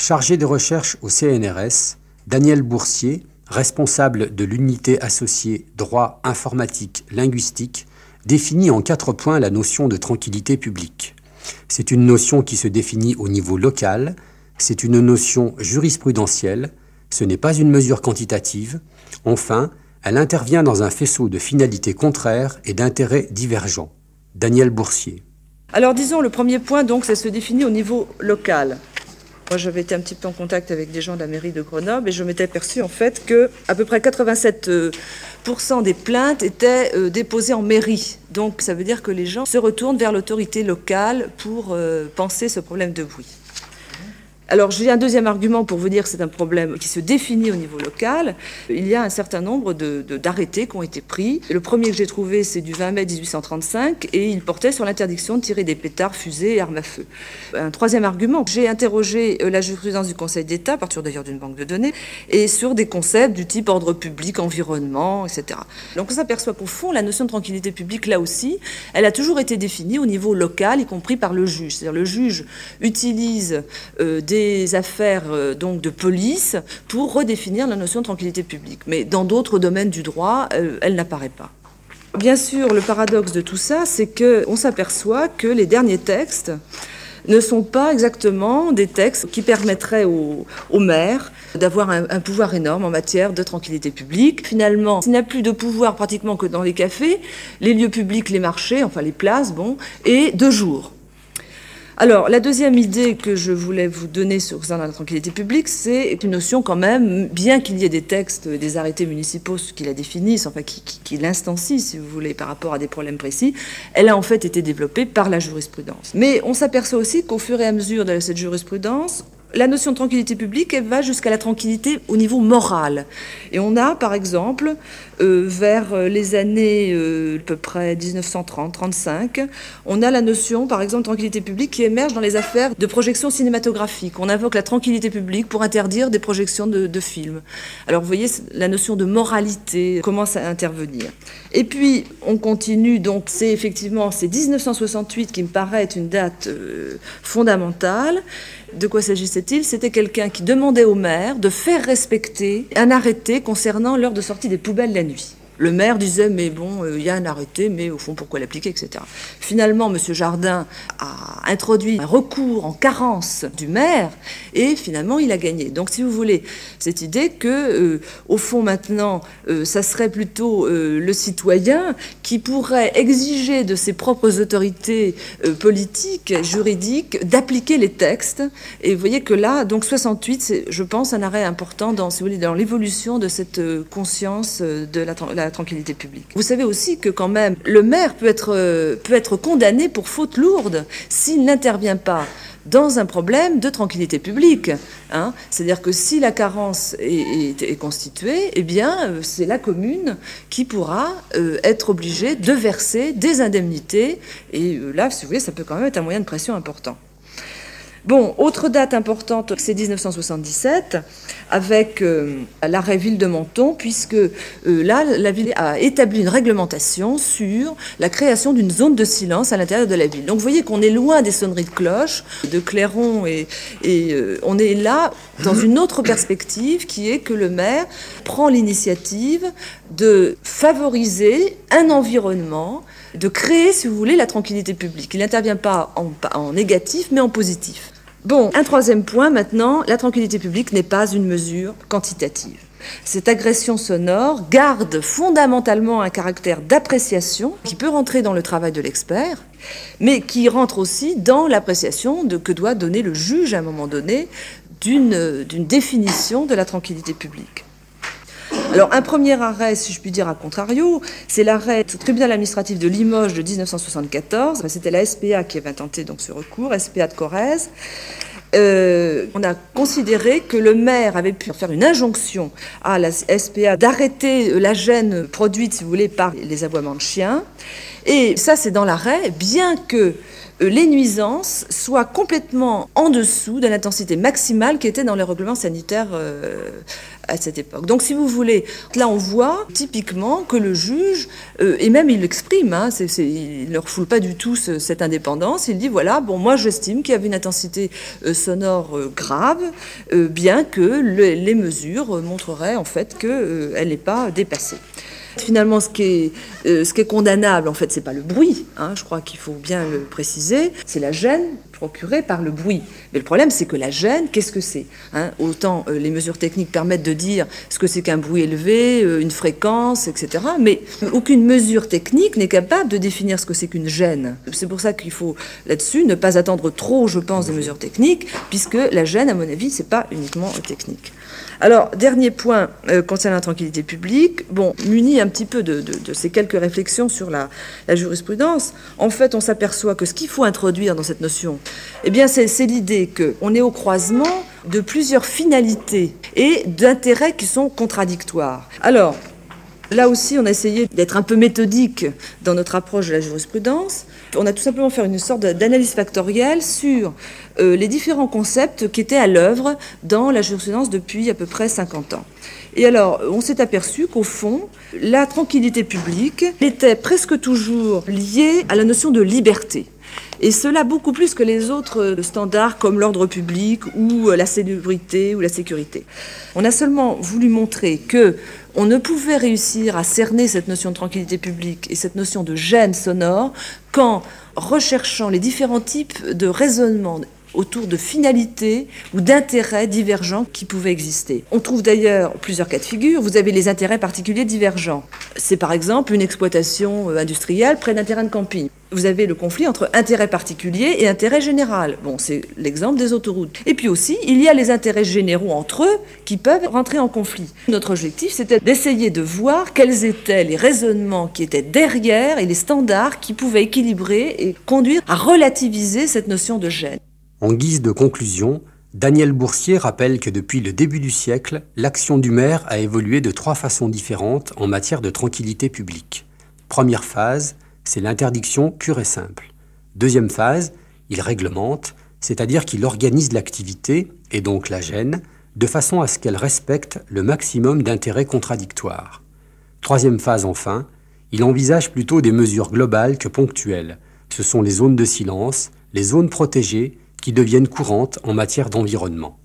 Chargé de recherche au CNRS, Daniel Boursier, responsable de l'unité associée droit informatique linguistique, définit en 4 points la notion de tranquillité publique. C'est une notion qui se définit au niveau local, c'est une notion jurisprudentielle, ce n'est pas une mesure quantitative. Enfin, elle intervient dans un faisceau de finalités contraires et d'intérêts divergents. Daniel Boursier. Alors disons, le premier point, donc, ça se définit au niveau local. Moi, j'avais été un petit peu en contact avec des gens de la mairie de Grenoble et je m'étais aperçu en fait que à peu près 87% des plaintes étaient déposées en mairie. Donc ça veut dire que les gens se retournent vers l'autorité locale pour penser ce problème de bruit. Alors j'ai un deuxième argument pour vous dire que c'est un problème qui se définit au niveau local. Il y a un certain nombre d'arrêtés qui ont été pris. Le premier que j'ai trouvé, c'est du 20 mai 1835 et il portait sur l'interdiction de tirer des pétards, fusées et armes à feu. Un troisième argument, j'ai interrogé la jurisprudence du Conseil d'État, à partir d'ailleurs d'une banque de données, et sur des concepts du type ordre public, environnement, etc. Donc on s'aperçoit qu'au fond, la notion de tranquillité publique, là aussi, elle a toujours été définie au niveau local, y compris par le juge. C'est-à-dire le juge utilise des affaires donc de police pour redéfinir la notion de tranquillité publique. Mais dans d'autres domaines du droit, elle n'apparaît pas. Bien sûr, le paradoxe de tout ça, c'est qu'on s'aperçoit que les derniers textes ne sont pas exactement des textes qui permettraient au maire d'avoir un pouvoir énorme en matière de tranquillité publique. Finalement, il n'y a plus de pouvoir pratiquement que dans les cafés, les lieux publics, les marchés, enfin les places, et de jour. Alors, la deuxième idée que je voulais vous donner sur la tranquillité publique, c'est une notion quand même, bien qu'il y ait des textes, des arrêtés municipaux qui la définissent, enfin qui l'instancient, si vous voulez, par rapport à des problèmes précis, elle a en fait été développée par la jurisprudence. Mais on s'aperçoit aussi qu'au fur et à mesure de cette jurisprudence, la notion de tranquillité publique, elle va jusqu'à la tranquillité au niveau moral. Et on a, par exemple, vers les années à peu près 1930-35, on a la notion, par exemple, de tranquillité publique qui émerge dans les affaires de projection cinématographique. On invoque la tranquillité publique pour interdire des projections de films. Alors, vous voyez, la notion de moralité commence à intervenir. Et puis, on continue, donc c'est 1968 qui me paraît être une date fondamentale. De quoi s'agissait-il ? C'était quelqu'un qui demandait au maire de faire respecter un arrêté concernant l'heure de sortie des poubelles la nuit. Le maire disait, mais bon, il y a un arrêté, mais au fond, pourquoi l'appliquer, etc. Finalement, M. Jardin a introduit un recours en carence du maire, et finalement, il a gagné. Donc, si vous voulez, cette idée que, au fond, maintenant, ça serait plutôt le citoyen qui pourrait exiger de ses propres autorités politiques, juridiques, d'appliquer les textes. Et vous voyez que là, donc 68, c'est, je pense, un arrêt important dans, si vous voulez, dans l'évolution de cette conscience de la tranquillité publique. Vous savez aussi que quand même, le maire peut être condamné pour faute lourde s'il n'intervient pas dans un problème de tranquillité publique. C'est-à-dire que si la carence est constituée, eh bien, c'est la commune qui pourra être obligée de verser des indemnités. Et là, si vous voulez, ça peut quand même être un moyen de pression important. Bon, autre date importante, c'est 1977, avec l'arrêt Ville de Menton, puisque là, la ville a établi une réglementation sur la création d'une zone de silence à l'intérieur de la ville. Donc vous voyez qu'on est loin des sonneries de cloche, de clairons, et on est là dans une autre perspective, qui est que le maire prend l'initiative de favoriser un environnement, de créer, si vous voulez, la tranquillité publique. Il n'intervient pas en négatif, mais en positif. Bon, un troisième point maintenant, la tranquillité publique n'est pas une mesure quantitative. Cette agression sonore garde fondamentalement un caractère d'appréciation qui peut rentrer dans le travail de l'expert, mais qui rentre aussi dans l'appréciation que doit donner le juge à un moment donné d'une définition de la tranquillité publique. Alors, un premier arrêt, si je puis dire, à contrario, c'est l'arrêt du tribunal administratif de Limoges de 1974. C'était la SPA qui avait intenté donc ce recours, SPA de Corrèze. On a considéré que le maire avait pu faire une injonction à la SPA d'arrêter la gêne produite, si vous voulez, par les aboiements de chiens. Et ça, c'est dans l'arrêt, bien que les nuisances soient complètement en dessous de l'intensité maximale qui était dans les règlements sanitaires à cette époque. Donc, si vous voulez, là, on voit typiquement que le juge, et même il l'exprime, il ne refoule pas du tout cette indépendance, il dit, voilà, bon, moi, j'estime qu'il y avait une intensité sonore grave, bien que les mesures montreraient, en fait, qu'elle n'est pas dépassée. Finalement, ce qui est condamnable, en fait, c'est pas le bruit, je crois qu'il faut bien le préciser, c'est la gêne procurée par le bruit. Mais le problème, c'est que la gêne, qu'est-ce que c'est ? Autant les mesures techniques permettent de dire ce que c'est qu'un bruit élevé, une fréquence, etc. Mais aucune mesure technique n'est capable de définir ce que c'est qu'une gêne. C'est pour ça qu'il faut, là-dessus, ne pas attendre trop, je pense, des mesures techniques, puisque la gêne, à mon avis, c'est pas uniquement technique. Alors, dernier point concernant la tranquillité publique, muni un petit peu de ces quelques réflexions sur la jurisprudence, en fait, on s'aperçoit que ce qu'il faut introduire dans cette notion, c'est l'idée qu'on est au croisement de plusieurs finalités et d'intérêts qui sont contradictoires. Alors, là aussi, on a essayé d'être un peu méthodique dans notre approche de la jurisprudence. On a tout simplement fait une sorte d'analyse factorielle sur les différents concepts qui étaient à l'œuvre dans la jurisprudence depuis à peu près 50 ans. Et alors, on s'est aperçu qu'au fond, la tranquillité publique était presque toujours liée à la notion de liberté. Et cela beaucoup plus que les autres standards comme l'ordre public ou la salubrité ou la sécurité. On a seulement voulu montrer que on ne pouvait réussir à cerner cette notion de tranquillité publique et cette notion de gêne sonore qu'en recherchant les différents types de raisonnement autour de finalités ou d'intérêts divergents qui pouvaient exister. On trouve d'ailleurs plusieurs cas de figure. Vous avez les intérêts particuliers divergents. C'est par exemple une exploitation industrielle près d'un terrain de camping. Vous avez le conflit entre intérêt particulier et intérêt général. C'est l'exemple des autoroutes. Et puis aussi, il y a les intérêts généraux entre eux qui peuvent rentrer en conflit. Notre objectif, c'était d'essayer de voir quels étaient les raisonnements qui étaient derrière et les standards qui pouvaient équilibrer et conduire à relativiser cette notion de gêne. En guise de conclusion, Daniel Boursier rappelle que depuis le début du siècle, l'action du maire a évolué de 3 façons différentes en matière de tranquillité publique. Première phase, c'est l'interdiction pure et simple. Deuxième phase, il réglemente, c'est-à-dire qu'il organise l'activité, et donc la gêne, de façon à ce qu'elle respecte le maximum d'intérêts contradictoires. Troisième phase enfin, il envisage plutôt des mesures globales que ponctuelles. Ce sont les zones de silence, les zones protégées, qui deviennent courantes en matière d'environnement.